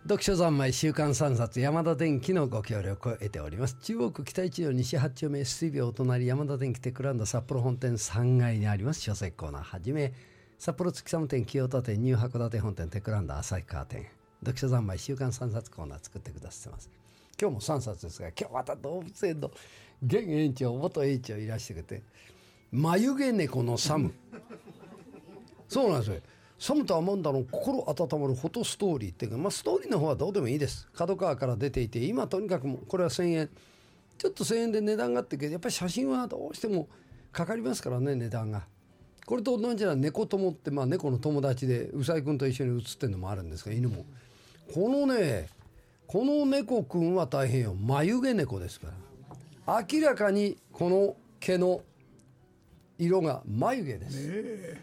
読書三昧週刊3冊山田電機のご協力を得ております。中央区北一条西8丁目 ST ビルお隣山田電機テックランド札幌本店3階にあります書籍コーナーはじめ札幌月寒店清田店ニュー函館本店テックランド旭川店読書三昧週刊3冊コーナー作ってくださってます。今日も3冊ですが今日また動物園の現園長元園長いらしてくれて眉毛猫のサムそうなんですよ。サムとアマンダの心温まるフォトストーリーっていうか、ストーリーの方はどうでもいいです。角川から出ていて今とにかくこれは1000円ちょっと1000円で値段があってけどやっぱり写真はどうしてもかかりますからね値段が。これと同じな猫友って、猫の友達でうさぎくんと一緒に写ってるのもあるんですが犬もこの猫くんは大変よ。眉毛猫ですから明らかにこの毛の色が眉毛です、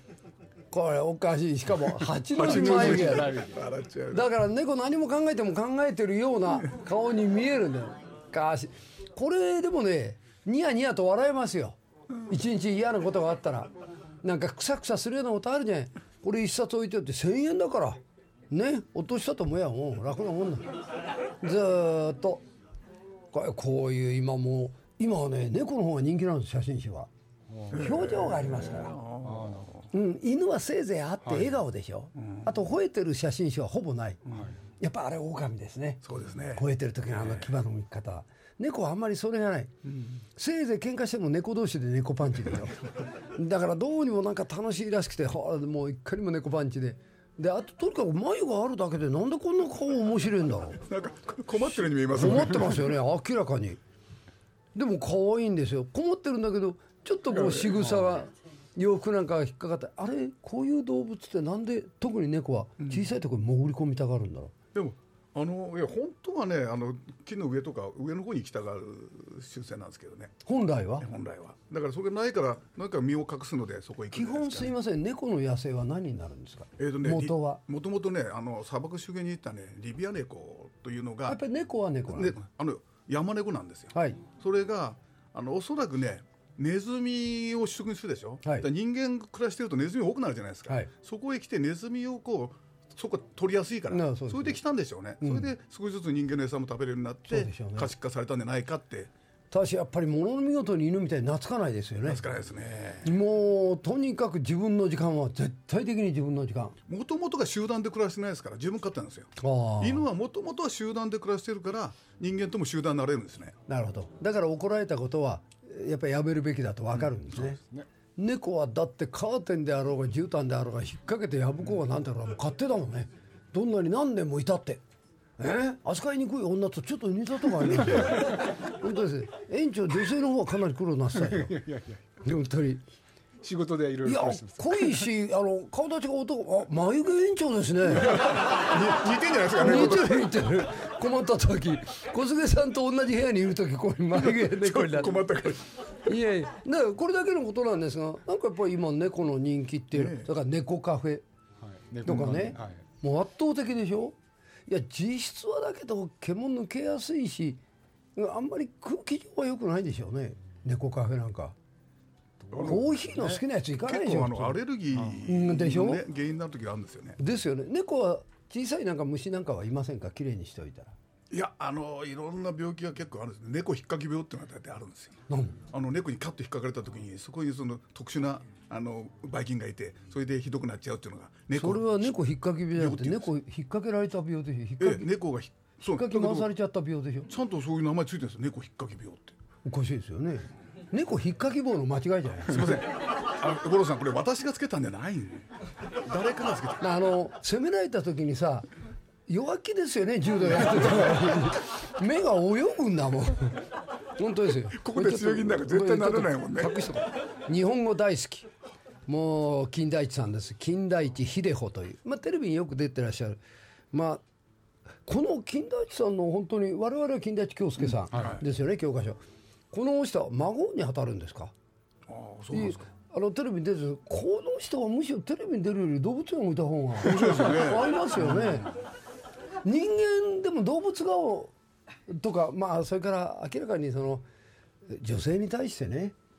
これおかしい。しかも蜂の眉毛だから猫何も考えても考えてるような顔に見えるんだよ。これでもねニヤニヤと笑えますよ。一日嫌なことがあったらなんかクサクサするようなことあるじゃん。これ一冊置いておいて1000円だからね落としたと思えばもう楽なもんだ。ずーっとこういう今はね猫の方が人気なんです。写真集は表情がありますから、犬はせいぜいあって笑顔でしょ、あと吠えてる写真集はほぼない、やっぱあれ狼ですね。 そうですね。 吠えてる時の牙の向き方は猫はあんまりそれがない、せいぜい喧嘩しても猫同士で猫パンチでしょだからどうにもなんか楽しいらしくてもういかにも猫パンチであととにかく眉があるだけでなんでこんな顔面白いんだろうなんか困ってるように見えますね。 困ってますよね明らかに。でも可愛いんですよ。困ってるんだけどちょっとこう仕草が洋服なんかが引っかかってあれこういう動物ってなんで特に猫は小さいところに潜り込みたがるんだろう、でもいや本当はね木の上とか上の方に行きたがる習性なんですけどね。 本来はだからそれがないからなんか身を隠すのでそこ行くんですか、ね、 基本すいません猫の野生は何になるんですか。元はもともとね砂漠周辺にいたねリビア猫というのがやっぱり猫は猫なんです、 山猫なんですよ、 はい、 それがおそらくねネズミを主食にするでしょ、はい、だ人間暮らしてるとネズミ多くなるじゃないですか、はい、そこへ来てネズミをそこ取りやすいから、それで来たんでしょうね、それで少しずつ人間の餌も食べれるようになって可視化されたんじゃないかって。 ただしやっぱり物の見事に犬みたいに懐かないですよね。 懐かないですね。 もうとにかく自分の時間は絶対的に自分の時間。 もともとが集団で暮らしてないですから自分勝手なんですよ。犬はもともとは集団で暮らしてるから人間とも集団になれるんですね。 なるほど。だから怒られたことはやっぱりやめるべきだと分かるんですね、そうですね。猫はだってカーテンであろうが絨毯であろうが引っ掛けて破こうがなんだろうが勝手だもんね。どんなに何年もいたって扱いにくい女とちょっと似たとこありますよ本当です。園長女性の方はかなり苦労なさいよ本当に仕事でいろいろ苦労してます。濃いし顔立ちが男眉毛園長ですね似てんじゃないですかね。 似てる困った時小菅さんと同じ部屋にいる時こう眉毛猫になって困ったからいやだからこれだけのことなんですがなんかやっぱり今猫の人気っていうだから猫カフェとかね、もう圧倒的でしょ。いや実質はだけど毛も抜けやすいしあんまり空気上は良くないでしょうね猫カフェなんか。コーヒーの好きなやついかないでしょ。 結構アレルギーでしょ、 原因になる時があるんですよね。 ですよね。猫は小さいなんか虫なんかはいませんか。きれいにしておいたら。 いやいろんな病気が結構あるんですね。猫引っかき病っていうのが大体あるんですよ。猫にカッと引っかかれた時にそこにその特殊なばい菌がいてそれでひどくなっちゃうっていうのがそれは猫引っかき病じゃなくて猫引っ掛けられた病でしょ。 猫が引っかき回されちゃった病でしょ。 ちゃんとそういう名前ついてるんですよ。猫引っかき病って。 おかしいですよね。猫引っかき棒の間違いじゃない。 すいません五郎さんこれ私がつけたんじゃないの。誰かがつけた。 攻められた時にさ弱気ですよね柔道やってたから目が泳ぐんだもん本当ですよ。 ここで強気になる絶対ならないもんね。 日本語大好きもう金田一さんです。金田一秀穂という、テレビによく出てらっしゃる。この金田一さんの本当に我々は金田一京介さんですよね、教科書。この人は孫に当たるんですか。 そうなんですか。 テレビに出てるこの人はむしろテレビに出るより動物園を見た方が面白いですよねありますよね。人間でも動物顔とかそれから明らかにその女性に対してね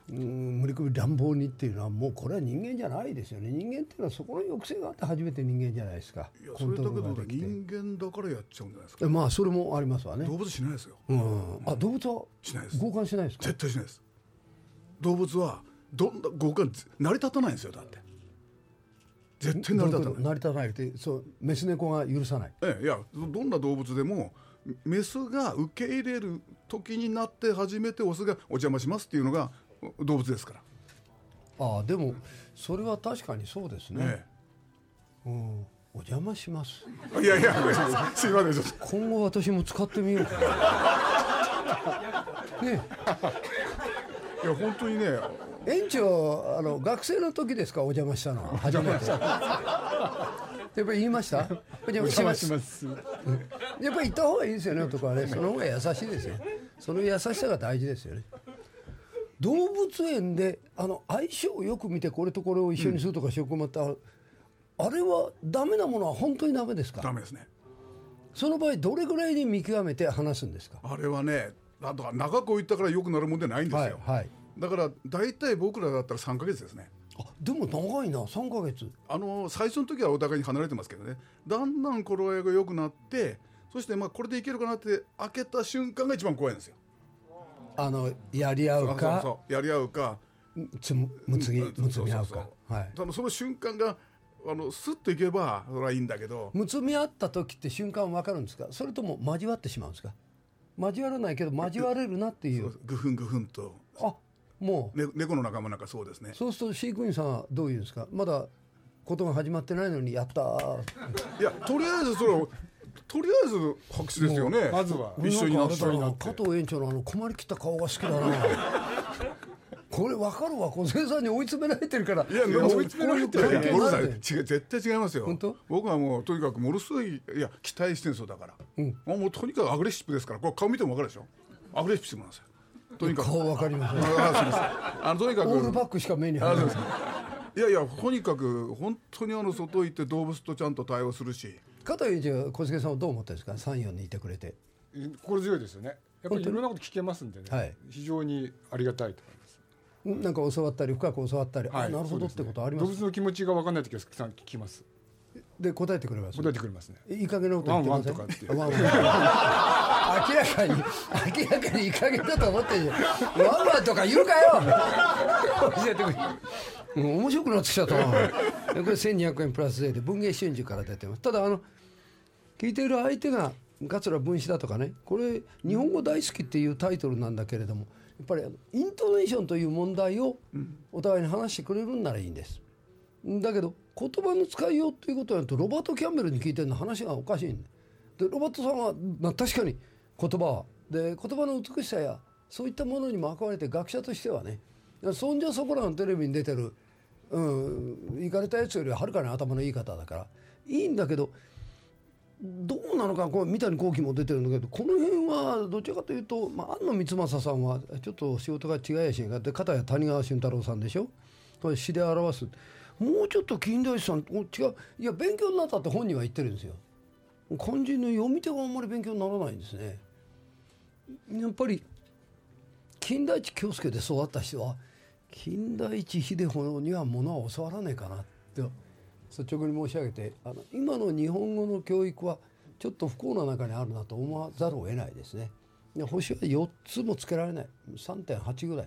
無理くり乱暴にっていうのはもうこれは人間じゃないですよね。人間っていうのはそこの抑制があって初めて人間じゃないですか。 いやそれだけど人間だからやっちゃうんじゃないですか。 まあそれもありますわね。 動物しないですよ。 あ、動物はしないです。 強姦しないですか。 絶対しないです。動物はどんな強姦成り立たないんですよ。だって絶対成り立たない。 成り立たないってそうメス猫が許さない。 いやどんな動物でもメスが受け入れる時になって初めてオスがお邪魔しますっていうのが動物ですから。 でもそれは確かにそうですね。お邪魔します。 いやすいません。 今後私も使ってみようかな。ね。 いや本当にね。 園長学生の時ですか、お邪魔したのは初めて。やっぱり言いました。お邪魔します。やっぱり言った方がいいですよね、男はね。その方が優しいですよ。その優しさが大事ですよね。動物園で相性をよく見てこれとこれを一緒にするとかしようと思った、あれはダメなものは本当にダメですか。 ダメですね。 その場合どれぐらいに見極めて話すんですか。 あれはね、あとは長く置いたから良くなるもんじゃないんですよ。だから大体僕らだったら3ヶ月ですね。 でも長いな、3ヶ月。 最初の時はお互いに離れてますけどね、だんだん頃合いが良くなって、そしてこれでいけるかなって開けた瞬間が一番怖いんですよ。 やり合うか、 やり合うか、 むつみ合うか。 その瞬間がスッといけばそれはいいんだけど、 むつみ合った時って瞬間分かるんですか、それとも交わってしまうんですか。交わらないけど交われるなっていう、 ぐふんぐふんと。 もう、 猫の仲間なんかそうですね。 そうすると飼育員さんはどういうんですか。まだことが始まってないのにやったいやとりあえず拍手ですよね。 まずは一緒になって。 加藤園長の困りきった顔が好きだな。これ分かるわ、小杉さんに追い詰められてるから。 いや追い詰められてる。絶対違いますよ。 本当？ 僕はもうとにかくものすごい期待してるんですよ。だから、もうとにかくアグレッシブですから。これ顔見ても分かるでしょ。アグレッシブなんですよ。とにかく顔分かりますね。 とにかくオールバックしか目に入らない。 とにかく本当に外行って動物とちゃんと対応するし。 加藤園長、小杉さんはどう思ったんですか。3、4にいてくれて心強いですよね。やっぱりいろんなこと聞けますんでね、非常にありがたいと思います。 なんか教わったり深く教わったり、なるほどってことあります。 動物の気持ちが分かんない時は聞きます。 で答えてくれます。 答えてくれますね。 いい加減なこと言ってません。 ワンワンとかって明らかにいい加減だと思ってる。ワンワンとか言うかよ。教えてくれ。面白くなってきちゃったな。これ1200円プラス税で文藝春秋から出てます。ただ聞いている相手が桂文枝だとかね、これ日本語大好きっていうタイトルなんだけれども、やっぱりイントネーションという問題をお互いに話してくれるんならいいんです。だけど言葉の使いようということになると、ロバート・キャンベルに聞いてるの話がおかしいんで、ロバートさんは確かに言葉の美しさやそういったものにも憧れて、学者としてはね、そんじゃそこらのテレビに出てるいかれたやつよりははるかに頭のいい方だからいいんだけど、どうなのか、三谷幸喜も出てるんだけど、この辺はどちらかというと、庵野光政さんはちょっと仕事が違いやしがって片や谷川俊太郎さんでしょ、これ詩で表す。もうちょっと近代史さん違う、いや勉強になったって本人は言ってるんですよ。肝心の読み手があんまり勉強にならないんですね。やっぱり金田一京介で育った人は金田一秀穂にはものは教わらねえかなって率直に申し上げて、今の日本語の教育はちょっと不幸な中にあるなと思わざるを得ないですね。星は4つもつけられない、 3.8 ぐらい、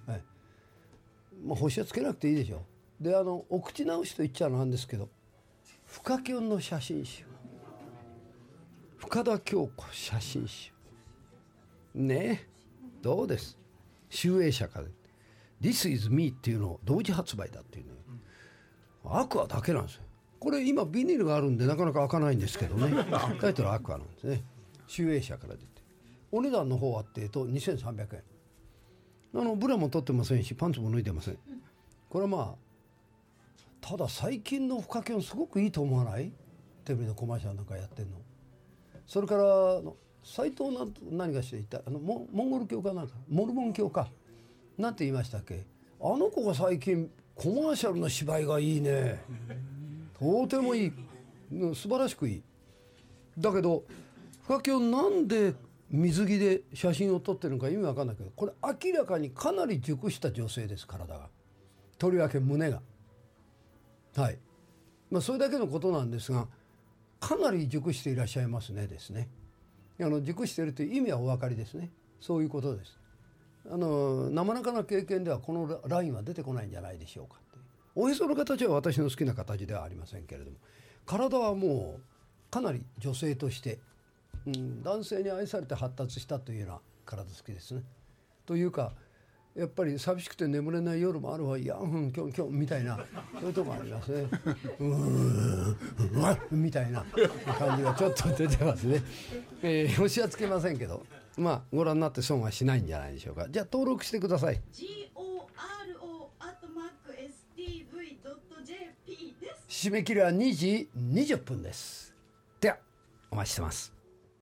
星はつけなくていいでしょ。でお口直しと言っちゃなんですけど、深キョンの写真集、深田恭子写真集ね、どうです。集英社から This is me っていうのを同時発売だっていうね、アクアだけなんですよ。これ今ビニールがあるんでなかなか開かないんですけどねタイトルアクアなんですね。集英社から出て、お値段の方はっていうと2300円。ブラも取ってませんしパンツも脱いでません。これはただ最近の深キョンすごくいいと思わない？テレビのコマーシャルなんかやってんの。それから斎藤何がしていたモンゴル教かなんかモルモン教かなんて言いましたっけ。あの子が最近コマーシャルの芝居がいいね。とてもいい、素晴らしくいい。だけど深キョンなんで水着で写真を撮ってるのか意味わかんないけど、これ明らかにかなり熟した女性です。体が、とりわけ胸が、はい、それだけのことなんですが、かなり熟していらっしゃいますねですね。熟しているという意味はお分かりですね。そういうことです。なかなかな経験ではこのラインは出てこないんじゃないでしょうか。おへその形は私の好きな形ではありませんけれども、体はもうかなり女性として、男性に愛されて発達したというような体つきですね。というかやっぱり寂しくて眠れない夜もあるわ、いやキョンキョンみたいな、そういうとこありますね。みたいな感じがちょっと出てますね。押しはつけませんけど、ご覧になって損はしないんじゃないでしょうか。じゃあ登録してください。 GORO@stv.jp です。 締め切りは2時20分です。ではお待ちしてます。